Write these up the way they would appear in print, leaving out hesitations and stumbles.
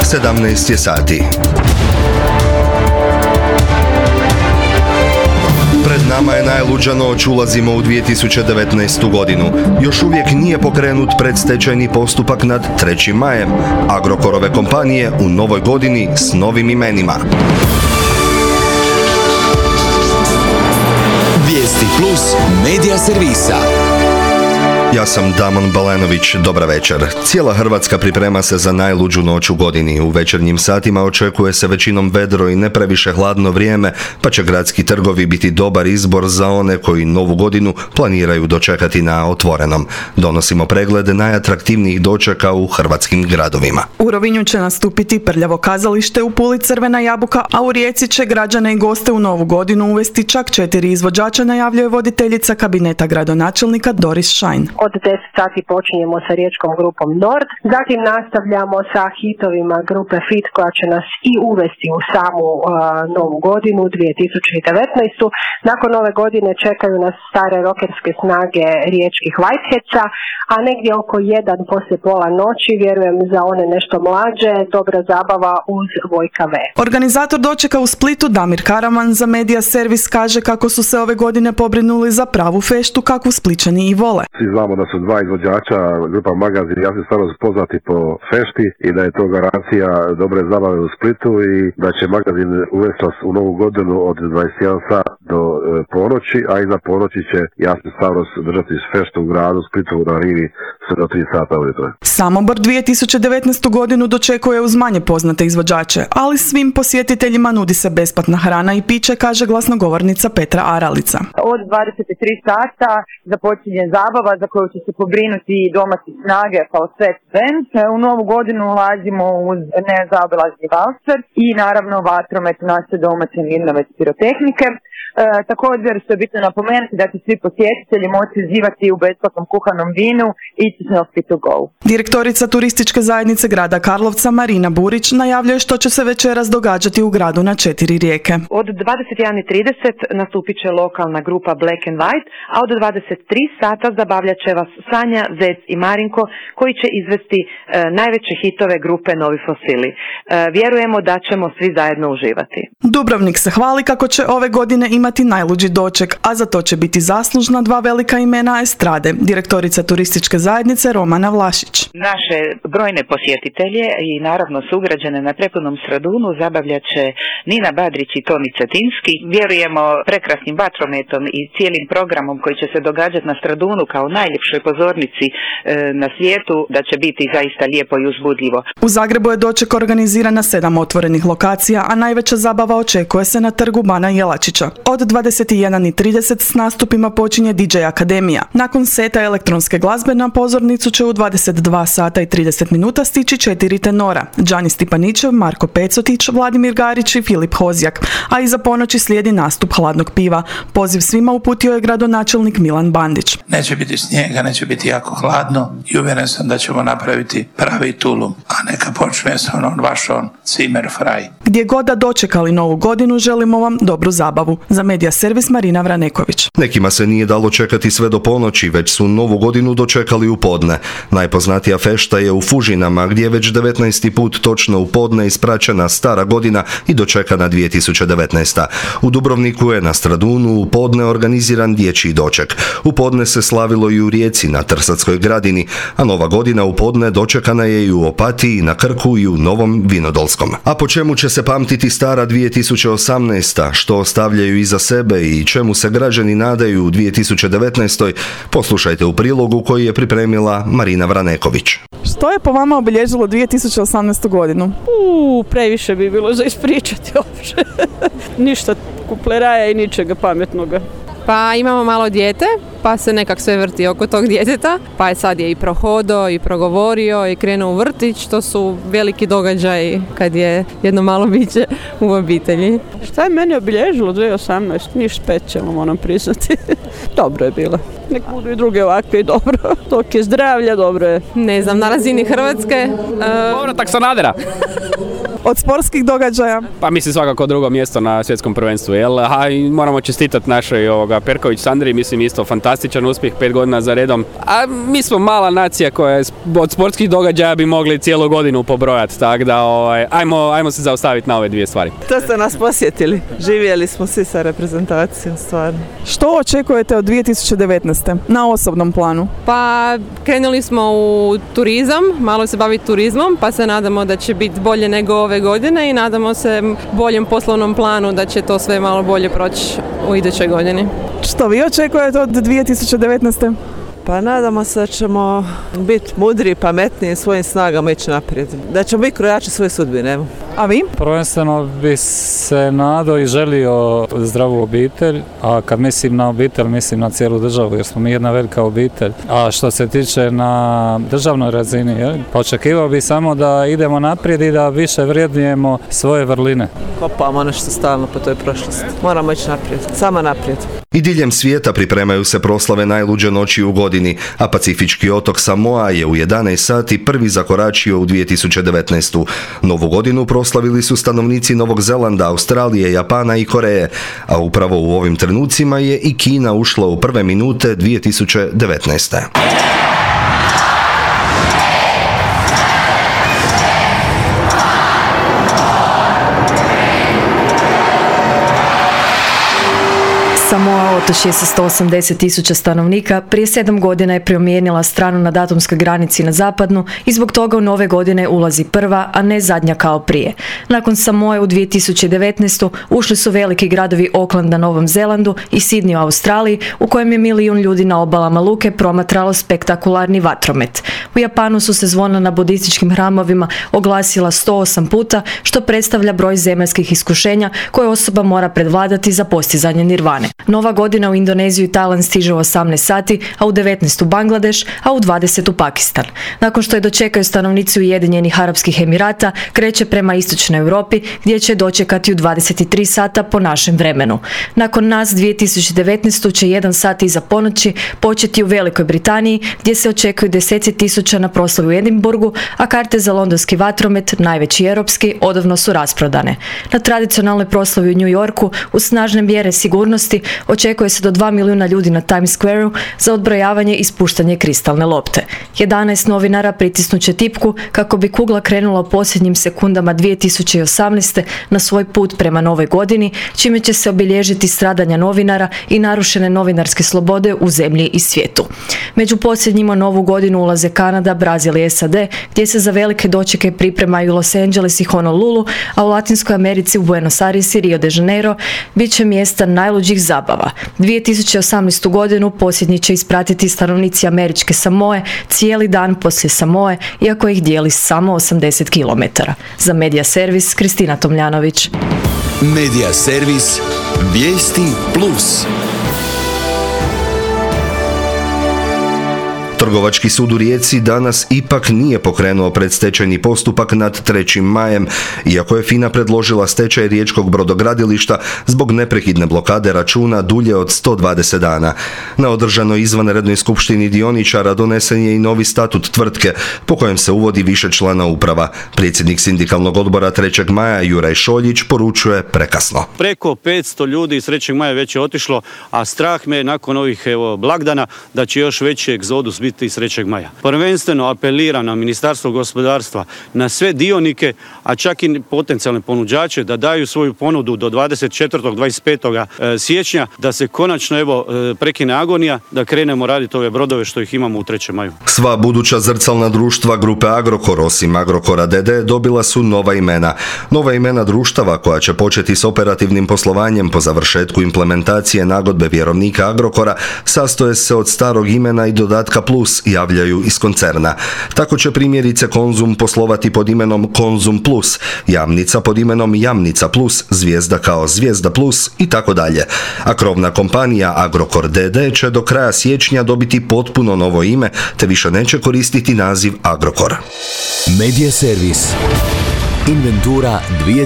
17 je sati. Pred nama je najluđa noć, ulazimo u 2019. godinu. Još uvijek nije pokrenut predstečajni postupak nad 3. majem. Agrokorove kompanije u novoj godini s novim imenima. Vijesti Plus medija servisa. Ja sam Damon Balenović, dobra večer. Cijela Hrvatska priprema se za najluđu noć u godini. U večernjim satima očekuje se većinom vedro i ne previše hladno vrijeme, pa će gradski trgovi biti dobar izbor za one koji novu godinu planiraju dočekati na otvorenom. Donosimo pregled najatraktivnijih dočeka u hrvatskim gradovima. U Rovinju će nastupiti Prljavo kazalište, u Puli Crvena jabuka, a u Rijeci će građane i goste u novu godinu uvesti čak 4 izvođača, najavljuje voditeljica kabineta gradonačelnika Doris Šajn. Od 10 sati počinjemo sa riječkom grupom Nord, zatim nastavljamo sa hitovima grupe Fit koja će nas i uvesti u samu novu godinu 2019. Nakon nove godine čekaju nas stare rokerske snage riječkih Whiteheadsa, a negdje oko 1 poslije pola noći, vjerujem za one nešto mlađe, dobra zabava uz Vojka V. Organizator dočeka u Splitu Damir Karaman za Medija Servis kaže kako su se ove godine pobrinuli za pravu feštu kakvu Spličani i vole. Znamo da su 2 izvođača, grupa Magazin i Jasni Starost poznati po fešti i da je to garancija dobre zabave u Splitu i da će Magazin uvesti nas u novu godinu od 21 sat do ponoći, a iza ponoći će Jasni Starost držati feštu u gradu Splitu na rivi sve do 3 sata ujutro. Samobor 2019. godinu dočekuje uz manje poznate izvođače, ali svim posjetiteljima nudi se besplatna hrana i piće, kaže glasnogovornica Petra Aralica. Od 23 sata započinje zabava za koju će se pobrinuti domaće snage kao Svet Band. U novu godinu ulazimo uz nezaobilazni valser i naravno vatromet naše domaće mirnove pirotehnike. Također što je bitno napomenuti da će svi posjetitelji moći uživati u besplatnom kuhanom vinu i Snoopy to go. Direktorica turističke zajednice grada Karlovca Marina Burić najavljuje što će se večeras događati u gradu na 4 rijeke. Od 21:30 nastupit će lokalna grupa Black and White, a od 23 sata zabavljat će vas Sanja, Zec i Marinko koji će izvesti najveće hitove grupe Novi Fosili. Vjerujemo da ćemo svi zajedno uživati. Dubrovnik se hvali kako će ove godine imati najluđi doček, a za to će biti zaslužna 2 velika imena estrade. Direktorica turističke zajednice Romana Vlašić. Naše brojne posjetitelje i naravno sugrađane na prepunom Stradunu zabavljat će Nina Badrić i Toni Cetinski. Vjerujemo prekrasnim vatrometom i cijelim programom koji će se događati na Stradunu kao najljepšoj pozornici na svijetu, da će biti zaista lijepo i uzbudljivo. U Zagrebu je doček organiziran na 7 otvorenih lokacija, a najveća zabava očekuje se na trgu Bana Jelačića. Od 21:30 s nastupima počinje DJ Akademija. Nakon seta elektronske glazbe na pozornicu će u 22 sata i 30 minuta stići 4 tenora: Đani Stipanićev, Marko Pecotić, Vladimir Garić i Filip Hozjak, a iza ponoći slijedi nastup hladnog piva. Poziv svima uputio je gradonačelnik Milan Bandić. Neće biti snijega, neće biti jako hladno i uvjeren sam da ćemo napraviti pravi tulum, a neka počne sa vaš Zimmerfrei. Gdje god da dočekali novu godinu, želimo vam dobru zabavu. Za Medija Servis Marina Vraneković. Nekima se nije dalo čekati sve do ponoći, već su novu godinu dočekali u podne. Najpoznatija fešta je u Fužinama, gdje je već 19. put točno u podne ispraćena stara godina i dočekana 2019. U Dubrovniku je na Stradunu u podne organiziran dječji doček. U podne se slavilo i u Rijeci na Trsatskoj gradini, a nova godina u podne dočekana je i u Opatiji, na Krku i u Novom Vinodolskom. A po čemu će se pamtiti stara 2018. Što ostavljaju iza sebe i čemu se građani nadaju u 2019. Poslušajte u prilogu koji je pripremila Marina Vraneković. Što je po vama obilježilo 2018. godinu? Previše bi bilo za ispričati uopće. Ništa kupleraja i ničega pametnoga. Pa imamo malo dijete, pa se nekak sve vrti oko tog djeteta, pa je sad je i prohodo i progovorio i krenuo u vrtić, to su veliki događaji kad je jedno malo biće u obitelji. Šta je meni obilježilo 2018? Ništa specijalno, moram priznati. Dobro je bilo. Nek budu i druge ovakve i dobro. Dok je zdravlja, dobro je. Ne znam, na razini Hrvatske... Povratak Sanadera. Od sportskih događaja? Pa mislim svakako drugo mjesto na svjetskom prvenstvu, jel? A i moramo čestitati našoj Perković Sandri, mislim isto fantastičan uspjeh 5 godina za redom. A mi smo mala nacija koja od sportskih događaja bi mogli cijelu godinu pobrojati, tako da ajmo se zaustaviti na ove dvije stvari. To ste nas posjetili, živjeli smo svi sa reprezentacijom, stvarno. Što očekujete od 2019. na osobnom planu? Pa krenuli smo u turizam, malo se baviti turizmom, pa se nadamo da će biti bolje nego ove godine i nadamo se boljem poslovnom planu da će to sve malo bolje proći u idućoj godini. Što vi očekujete od 2019. Pa nadamo se da ćemo biti mudri, pametniji, svojim snagama ići naprijed. Da ćemo biti krojači svoje sudbine. A vi? Prvenstveno bi se nadao i želio zdravu obitelj, a kad mislim na obitelj, mislim na cijelu državu, jer smo mi jedna velika obitelj. A što se tiče na državnoj razini, pa očekivao bi samo da idemo naprijed i da više vrijednijemo svoje vrline. Kopamo nešto stalno po toj prošlosti. Moramo ići naprijed, samo naprijed. I diljem svijeta pripremaju se proslave najluđe noći u godini, a pacifički otok Samoa je u 11 sati prvi zakoračio u 2019. Novu godinu proslavili su stanovnici Novog Zelanda, Australije, Japana i Koreje, a upravo u ovim trenucima je i Kina ušla u prve minute 2019. Samoa, otočje sa 180.000 stanovnika, prije 7 godina je promijenila stranu na datumskoj granici na zapadnu i zbog toga u nove godine ulazi prva, a ne zadnja kao prije. Nakon Samoe u 2019. ušli su veliki gradovi Auckland na Novom Zelandu i Sydney u Australiji, u kojem je 1 milijun ljudi na obalama luke promatralo spektakularni vatromet. U Japanu su se zvona na budističkim hramovima oglasila 108 puta, što predstavlja broj zemaljskih iskušenja koje osoba mora predvladati za postizanje nirvane. Nova godina u Indoneziju i Tajland stiže u 18 sati, a u 19 u Bangladeš, a u 20 u Pakistan. Nakon što je dočekaju stanovnici Ujedinjenih Arapskih Emirata, kreće prema istočnoj Europi, gdje će dočekati u 23 sata po našem vremenu. Nakon nas 2019. će 1 sat iza ponoći početi u Velikoj Britaniji, gdje se očekuju deseci tisuća na proslavi u Edinburgu, a karte za londonski vatromet, najveći europski, odavno su rasprodane. Na tradicionalnoj proslavi u New Yorku, uz snažne mjere sigurnosti, očekuje se do 2 milijuna ljudi na Times Squareu za odbrojavanje i ispuštanje kristalne lopte. 11 novinara pritisnuće tipku kako bi kugla krenula u posljednjim sekundama 2018. na svoj put prema novoj godini, čime će se obilježiti stradanja novinara i narušene novinarske slobode u zemlji i svijetu. Među posljednjima novu godinu ulaze Kanada, Brazil i SAD, gdje se za velike dočeke pripremaju Los Angeles i Honolulu, a u Latinskoj Americi u Buenos Aires i Rio de Janeiro bit će mjesta najluđih zabava. 2018. godinu posljednji će ispratiti stanovnici američke Samoe cijeli dan poslije Samoe, iako ih dijeli samo 80 km. Za Medija servis, Kristina Tomljanović. Medija servis, vijesti plus. Trgovački sud u Rijeci danas ipak nije pokrenuo predstečajni postupak nad 3. majem, iako je FINA predložila stečaj riječkog brodogradilišta zbog neprekidne blokade računa dulje od 120 dana. Na održanoj izvanrednoj skupštini dioničara donesen je i novi statut tvrtke, po kojem se uvodi više člana uprava. Predsjednik sindikalnog odbora 3. maja Juraj Šoljić poručuje prekasno. Preko 500 ljudi iz 3. maja već je otišlo, a strah me nakon ovih blagdana da će još veći egzodus biti iz 3. maja. Prvenstveno apeliram na Ministarstvo gospodarstva, na sve dionike, a čak i potencijalne ponuđače da daju svoju ponudu do 24. 25. siječnja, da se konačno prekine agonija, da krenemo raditi ove brodove što ih imamo u 3. maju. Sva buduća zrcalna društva grupe Agrokor, osim Agrokora d.d., dobila su nova imena. Nova imena društava koja će početi s operativnim poslovanjem po završetku implementacije nagodbe vjerovnika Agrokora sastoje se od starog imena i dodatka plus, javljaju iz koncerna. Tako će primjerice Konzum poslovati pod imenom Konzum Plus, Jamnica pod imenom Jamnica Plus, Zvijezda kao Zvijezda Plus i tako dalje. A krovna kompanija Agrokor d.d. će do kraja siječnja dobiti potpuno novo ime, te više neće koristiti naziv Agrokor. Medija servis. Inventura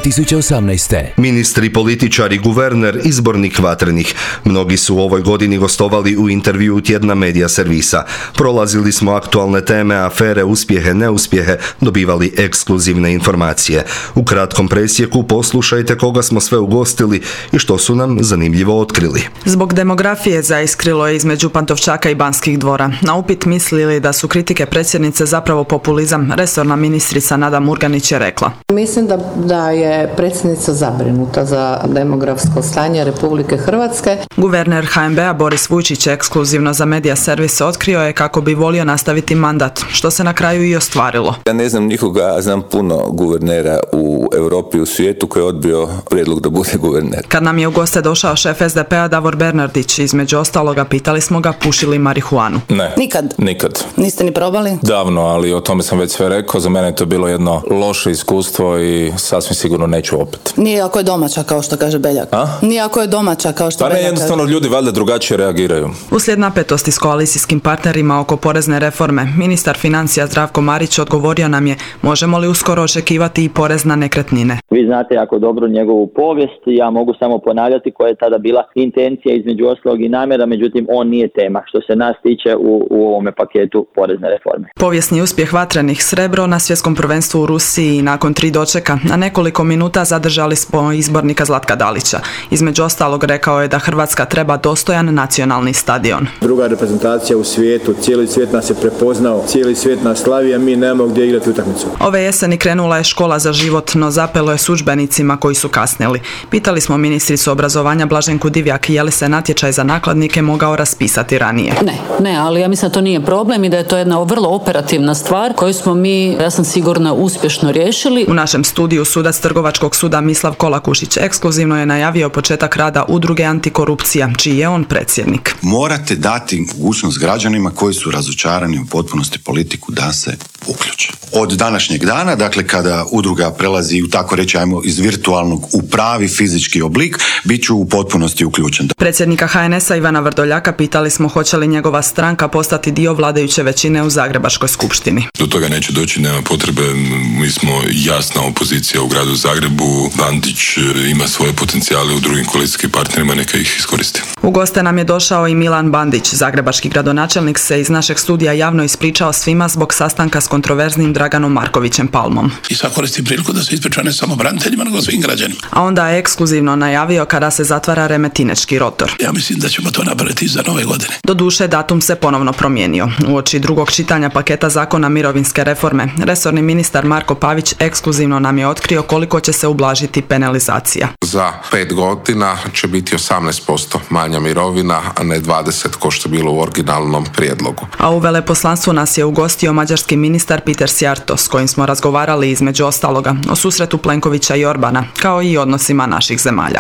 2018. Ministri, političari, guverner, izbornik vatrenih. Mnogi su u ovoj godini gostovali u intervju tjedna Medija servisa. Prolazili smo aktualne teme, afere, uspjehe, neuspjehe, dobivali ekskluzivne informacije. U kratkom presjeku poslušajte koga smo sve ugostili i što su nam zanimljivo otkrili. Zbog demografije zaiskrilo je između Pantovčaka i Banskih dvora. Na upit mislili da su kritike predsjednice zapravo populizam, resorna ministrica Nada Murganić je rekla. Mislim da je predsjednica zabrinuta za demografsko stanje Republike Hrvatske. Guverner HNB-a Boris Vujčić ekskluzivno za Medija servis otkrio je kako bi volio nastaviti mandat, što se na kraju i ostvarilo. Ja ne znam nikoga, znam puno guvernera u Europi i u svijetu koji je odbio prijedlog da bude guverner. Kad nam je u goste došao šef SDP-a Davor Bernardić, između ostaloga pitali smo ga puši li marihuanu. Ne. Nikad. Niste ni probali? Davno, ali o tome sam već sve rekao. Za mene je to bilo jedno loše iskustvo i sasvim sigurno neću opet. Nije ako je domaća, kao što kaže Beljak. Nije ako je domaća, kao što Beljak. Pa ne, jednostavno ljudi valjda drugačije reagiraju. Uslijed napetosti s koalicijskim partnerima oko porezne reforme, ministar financija Zdravko Marić odgovorio nam je možemo li uskoro očekivati i porez na nekretnine. Vi znate jako dobro njegovu povijest, ja mogu samo ponavljati koja je tada bila intencija između ostalog i namjera, međutim on nije tema što se nas tiče u ovome paketu porezne reforme. Povijesni uspjeh vatrenih srebro na svjetskom prvenstvu u Rusiji nakon 3 dočeka, na nekoliko minuta zadržali smo izbornika Zlatka Dalića. Između ostalog rekao je da Hrvatska treba dostojan nacionalni stadion. Druga reprezentacija u svijetu, cijeli svijet nas je prepoznao, cijeli svijet nas slavi, a mi nemamo gdje igrati utakmicu. Ove jeseni krenula je škola za život, no zapelo je s udžbenicima koji su kasnili. Pitali smo ministricu obrazovanja Blaženku Divjak je li se natječaj za nakladnike mogao raspisati ranije. Ne, ali ja mislim da to nije problem i da je to jedna vrlo operativna stvar koju smo mi, ja sam sigurna, uspješno riješili. U našem studiju sudac Trgovačkog suda Mislav Kolakušić ekskluzivno je najavio početak rada udruge Antikorupcija, čiji je on predsjednik. Morate dati mogućnost građanima koji su razočarani u potpunosti politiku da se uključe. Od današnjeg dana, dakle kada udruga prelazi u tako reći iz virtualnog u pravi fizički oblik, bit ću u potpunosti uključen. Predsjednika HNS-a Ivana Vrdoljaka pitali smo hoće li njegova stranka postati dio vladajuće većine u Zagrebačkoj skupštini. Do toga neće doći, nema potrebe, mi smo jasna opozicija u gradu Zagrebu, Bandić ima svoje potencijale u drugim koalicijskim partnerima, neka ih iskoristi. U goste nam je došao i Milan Bandić, zagrebački gradonačelnik se iz našeg studija javno ispričao svima zbog sastanka s kontroverznim Draganom Markovićem Palmom. I sad koristim priliku da se ispriča ne samo braniteljima, nego svim građanima. A onda je ekskluzivno najavio kada se zatvara Remetinečki rotor. Ja mislim da ćemo to napraviti za nove godine. Doduše, datum se ponovno promijenio. Uoči drugog čitanja paketa zakona mirovinske reforme, resorni ministar Marko Pavić ekskluzivno nam je otkrio koliko će se ublažiti penalizacija. Za 5 godina će biti 18% manja mirovina, a ne 20% kao što je bilo u originalnom prijedlogu. A u veleposlanstvu nas je ugostio mađarski ministar Peter Sjarto, s kojim smo razgovarali između ostaloga o susretu Plenkovića i Orbana, kao i odnosima naših zemalja.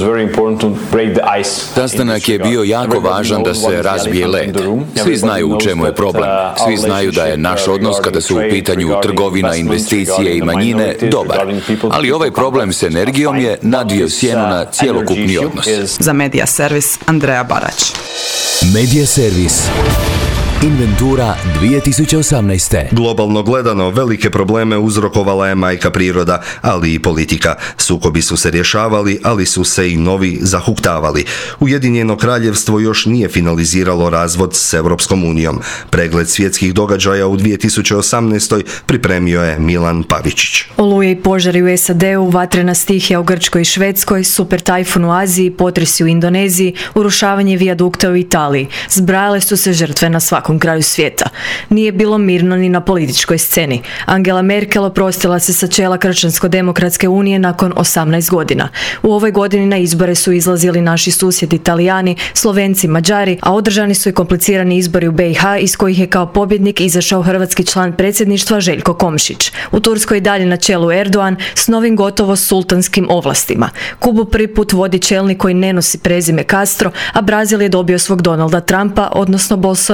Sastanak je bio jako važan da se razbije led. Svi znaju u čemu je problem. Svi znaju da je naš odnos kada su u pitanju trgovina, investicije i manjine dobar. Ali ovaj problem s energijom je nadvio sjenu na cjelokupni odnos. Za Medija servis Andreja Barać. Medija servis. Inventura 2018. Globalno gledano, velike probleme uzrokovala je majka priroda, ali i politika. Sukobi su se rješavali, ali su se i novi zahuktavali. Ujedinjeno kraljevstvo još nije finaliziralo razvod s Europskom unijom. Pregled svjetskih događaja u 2018. pripremio je Milan Pavičić. Oluje i požari u SAD-u, vatrena stihija u Grčkoj i Švedskoj, super tajfun u Aziji, potresi u Indoneziji, urušavanje vijadukta u Italiji. Zbrajale su se žrtve na svakom kraju svijeta. Nije bilo mirno ni na političkoj sceni. Angela Merkel oprostila se sa čela Kršćansko-demokratske unije nakon 18 godina. U ovoj godini na izbore su izlazili naši susjedi Italijani, Slovenci, Mađari, a održani su i komplicirani izbori u BiH iz kojih je kao pobjednik izašao hrvatski član predsjedništva Željko Komšić. U Turskoj dalje na čelu Erdogan s novim gotovo sultanskim ovlastima. Kubu prvi put vodi čelnik koji ne nosi prezime Castro, a Brazil je dobio svog Donalda Trumpa, odnosno Bolsonara.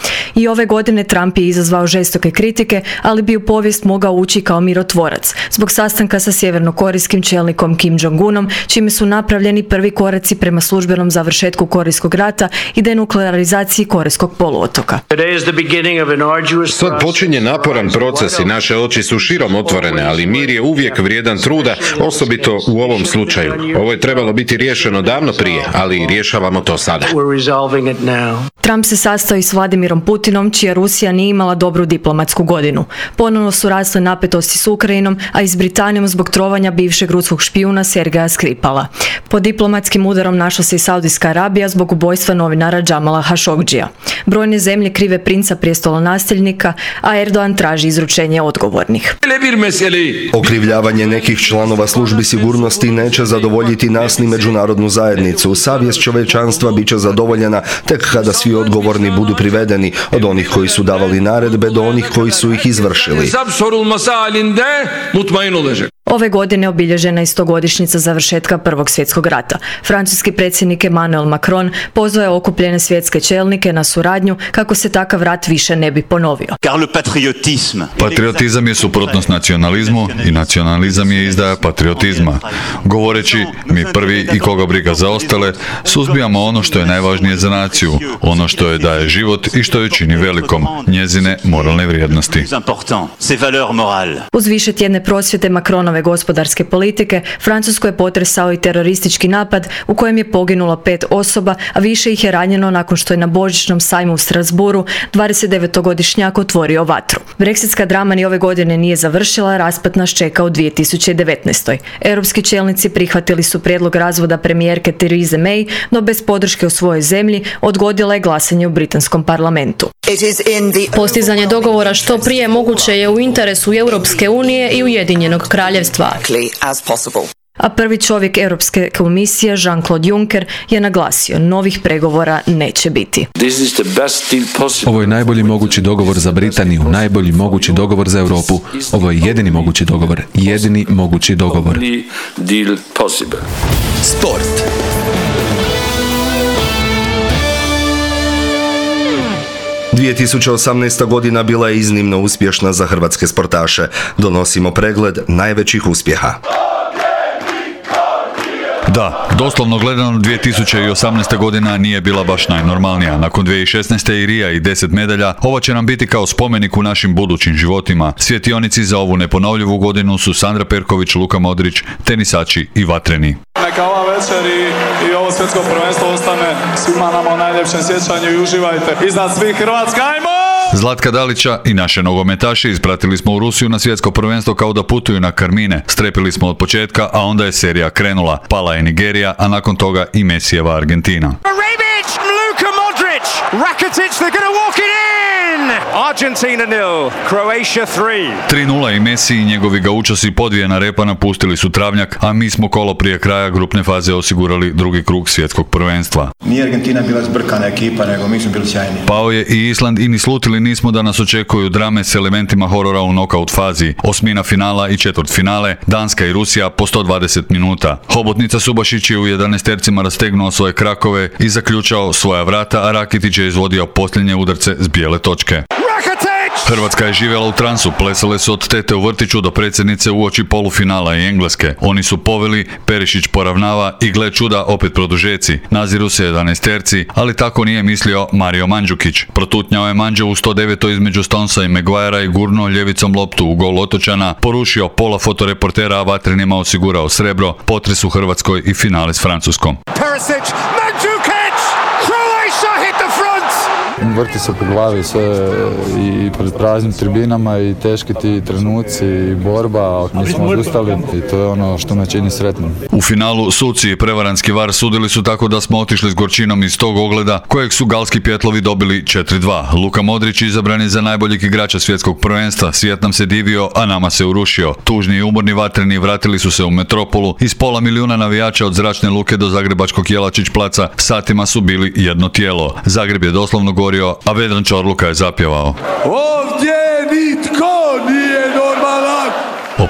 I ove godine Trump je izazvao žestoke kritike, ali bi u povijest mogao ući kao mirotvorac, zbog sastanka sa sjevernokorejskim čelnikom Kim Jong-unom, čime su napravljeni prvi koraci prema službenom završetku Korejskog rata i denuklearizaciji Korejskog poluotoka. Sad počinje naporan proces i naše oči su širom otvorene, ali mir je uvijek vrijedan truda, osobito u ovom slučaju. Ovo je trebalo biti riješeno davno prije, ali rješavamo to sada. Trump se sastao i s Vladimirom Putinom, čija Rusija nije imala dobru diplomatsku godinu. Ponovno su rasle napetosti s Ukrajinom, a i s Britanijom zbog trovanja bivšeg ruskog špijuna Sergeja Skripala. Pod diplomatskim udarom našla se i Saudijska Arabija zbog ubojstva novinara Džamala Hašogdžija. Brojne zemlje krive princa prijestolonasljednika, a Erdogan traži izručenje odgovornih. Okrivljavanje nekih članova službi sigurnosti neće zadovoljiti nas ni međunarodnu zajednicu. Savjest čovječanstva bit će zadovoljena tek kada svi odgovorni budu privedeni, od onih koji su davali naredbe do onih koji su ih izvršili. Ove godine obilježena je 100-godišnjica završetka Prvog svjetskog rata. Francuski predsjednik Emmanuel Macron pozvao je okupljene svjetske čelnike na suradnju kako se takav rat više ne bi ponovio. Patriotizam je suprotnost nacionalizmu i nacionalizam je izdaja patriotizma. Govoreći mi prvi i koga briga za ostale, suzbijamo ono što je najvažnije za naciju, ono što je daje život i što je čini velikom, njezine moralne vrijednosti. Uz višetjedne prosvjete Macronove gospodarske politike, Francusku je potresao i teroristički napad u kojem je poginulo 5 osoba, a više ih je ranjeno nakon što je na božićnom sajmu u Strasbourgu 29-godišnjak otvorio vatru. Brexitska drama ni ove godine nije završila, raspad nas čeka u 2019. Europski čelnici prihvatili su prijedlog razvoda premijerke Therese May, no bez podrške u svojoj zemlji odgodila je glasanje u britanskom parlamentu. Postizanje dogovora što prije moguće je u interesu Europske unije i Ujedinjenog kraljevstva. A prvi čovjek Europske komisije, Jean-Claude Juncker, je naglasio novih pregovora neće biti. Ovo je najbolji mogući dogovor za Britaniju, najbolji mogući dogovor za Europu. Ovo je jedini mogući dogovor, jedini mogući dogovor. Sport. – 2018. godina bila je iznimno uspješna za hrvatske sportaše. Donosimo pregled najvećih uspjeha. Da, doslovno gledano 2018. godina nije bila baš najnormalnija. Nakon 2016. i Rija i 10 medalja, ova će nam biti kao spomenik u našim budućim životima. Svjetionici za ovu neponovljivu godinu su Sandra Perković, Luka Modrić, tenisači i vatreni. Neka ova večer i ovo svjetsko prvenstvo ostane svima nama u najljepšem sjećanju i uživajte. Iznad svih Hrvatska, ajmo! Zlatka Dalića i naše nogometaše ispratili smo u Rusiju na svjetsko prvenstvo kao da putuju na karmine. Strepili smo od početka, a onda je serija krenula. Pala je Nigerija, a nakon toga i Mesijeva Argentina. Luka Modric, Rakitic, they're going to walk it in! Argentina 0, Croatia 3. 3:0 i Messi i njegovi gaučosi podvijena repa napustili su travnjak, a mi smo kolo prije kraja grupne faze osigurali drugi krug svjetskog prvenstva. Nije Argentina bila zbrkana ekipa, nego mi smo bili sjajni. Pao je i Island i ni slutili nismo da nas očekuju drame s elementima horora u nokaut fazi. Osmina finala i četvrtfinale, Danska i Rusija po 120 minuta. Hobotnica Subašić je u 11-tercima rastegnuo svoje krakove i zaključao svoja vrata, a Rakitić je izvodio posljednje udarce s bijele točke. Hrvatska je živjela u transu, plesale su od tete u vrtiću do predsjednice uoči polufinala i Engleske. Oni su poveli, Perišić poravnava i gle čuda opet produžeci. Naziru se 11-terci, ali tako nije mislio Mario Mandžukić. Protutnjao je Mandžu u 109. između Stonesa i Maguirea i gurnuo ljevicom loptu u gol Otočana, porušio pola fotoreportera, a vatrenima osigurao srebro, potres u Hrvatskoj i finale s Francuskom. Perisic, Mandžukić, Croatia hit the front! Vrti se po glavi sve i pred praznim tribinama i teški ti trenuci i borba, mi smo odustali i to je ono što me čini sretnim. U finalu suci i prevaranski var sudili su tako da smo otišli s gorčinom iz tog ogleda kojeg su galski pjetlovi dobili 4:2. Luka Modrić izabran je za najboljeg igrača svjetskog prvenstva, svijet nam se divio, a nama se urušio. Tužni i umorni vatreni vratili su se u metropolu, iz 500 000 navijača od Zračne luke do zagrebačkog Jelačić placa satima su bili jedno tijelo. Zagreb je doslovno gorio, a Vedran Čorluka je zapjevao. Ovdje nitko nije normalan! O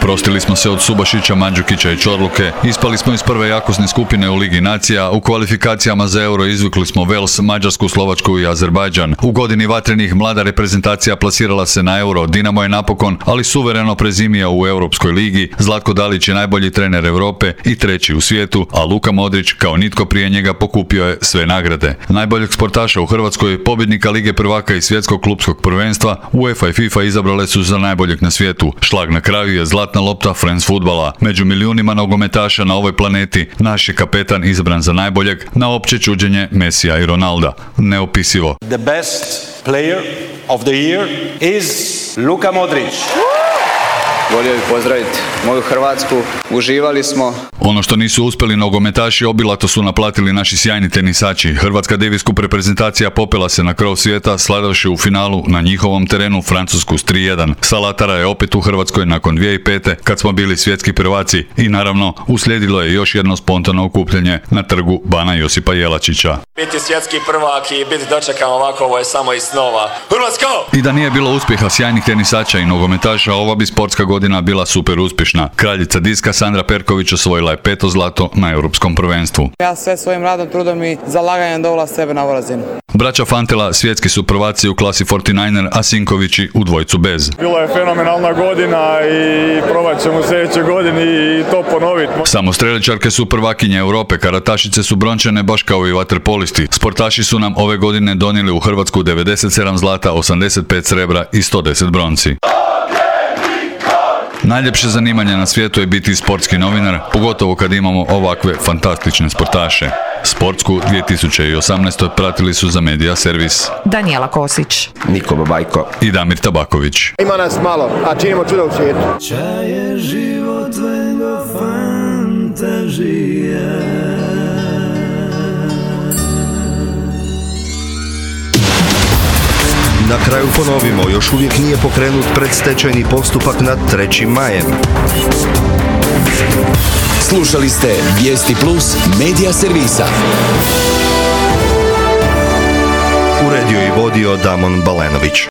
Oprostili smo se od Subašića, Mandžukića i Čorluke, ispali smo iz prve jakosne skupine u Ligi nacija, u kvalifikacijama za Euro izvukli smo Vels, Mađarsku, Slovačku i Azerbajdžan. U godini vatrenih mlada reprezentacija plasirala se na Euro, Dinamo je napokon, ali suvereno prezimija u Europskoj ligi, Zlatko Dalić je najbolji trener Europe i treći u svijetu, a Luka Modrić kao nitko prije njega pokupio je sve nagrade. Najboljeg sportaša u Hrvatskoj, pobjednika Lige prvaka i svjetskog klupskog prvenstva, UEFA i FIFA izabrale su za najboljeg na svijetu. Šlag na kraju je zlatna lopta France fudbala. Među milijunima nogometaša na ovoj planeti, naš je kapetan izabran za najboljeg, na opće čuđenje Mesija i Ronalda. Neopisivo. The best player of the year is Luka Modrić. Volio bih pozdraviti moju Hrvatsku, uživali smo. Ono što nisu uspjeli nogometaši obilato su naplatili naši sjajni tenisači. Hrvatska Davis Cup reprezentacija popela se na krov svijeta slavivši u finalu na njihovom terenu Francusku s 3:1. Salatara je opet u Hrvatskoj nakon 2005. kad smo bili svjetski prvaci i naravno uslijedilo je još jedno spontano okupljanje na trgu Bana Josipa Jelačića. Biti svjetski prvak i biti dočekan ovako, ovo je samo iz snova. Hrvatska! I da nije bilo uspjeha sjajnih tenisača i nogometaša, ova bi sportska godina bila super uspješna. Kraljica diska Sandra Perković osvojila je 5. zlato na europskom prvenstvu. Ja sve svojim radom, trudom i zalaganjem dovela sebe na ovu razinu. Braća Fantela svjetski su prvaci u klasi 49er, a Sinkovići u dvojcu bez. Bila je fenomenalna godina i probat ćemo u sljedećoj godini i to ponoviti. Samostreličarke su prvakinje Europe, karatašice su brončane baš kao i vaterpolisti. Sportaši su nam ove godine donijeli u Hrvatsku 97 zlata, 85 srebra i 110 bronci. Najljepše zanimanje na svijetu je biti sportski novinar, pogotovo kad imamo ovakve fantastične sportaše. Sportsku 2018. pratili su za Medija servis Danijela Kosić, Niko Babajko i Damir Tabaković. Ima nas malo, a činimo čuda u svijetu. Čaj je život vengo fantazija. Na kraju ponovimo, još uvijek nije pokrenut predstečajni postupak nad 3. majem. Slušali ste Vijesti Plus Medija servisa. Uredio i vodio Damon Balenović.